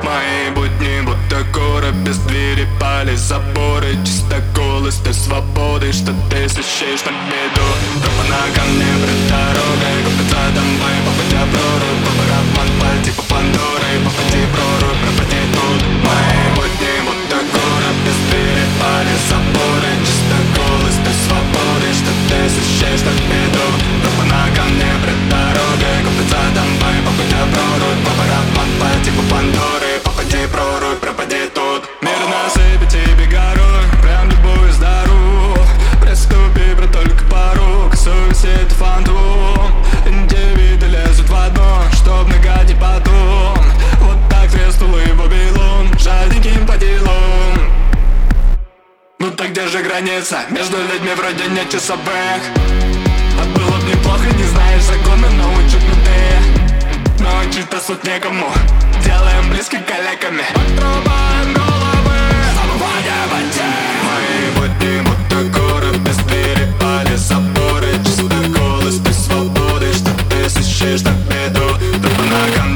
Мои будни будто город без двери, пали заборы. Чистоколостой свободы, что ты ищешь на беду. Тропа на камне пред дорогой, купить за домой, попадя прорубь. Поворот пальти по Пандоры, попади прорубь, пропади тут. Мои будни будто город без двери, пали заборы. Чистоколостой свободы, что ты ищешь на беду. Тропа на камне пред дорогой, купить за домой, попадя прорубь. Поворот пальти по Пандоры, попади прорубь, пропади тут. Мир насыпет тебе горой, прям любую здоров. Приступи, брат, только порог, совесть это фантом. Индивиды лезут в одно, чтоб нагадить потом. Вот так треснула и Вавилон, жадненьким по делам. Ну так где же граница? Между людьми вроде нет часовых. А было б неплохо, не знаешь законы, научат менты. Научить-то суд некому, делаем близких коллегами. Отрубаем головы, забывая воде. Мои будни будто город без двери, пали заборы. Чисто голос без свободы, что ты ищешь на беду. Тропа на камне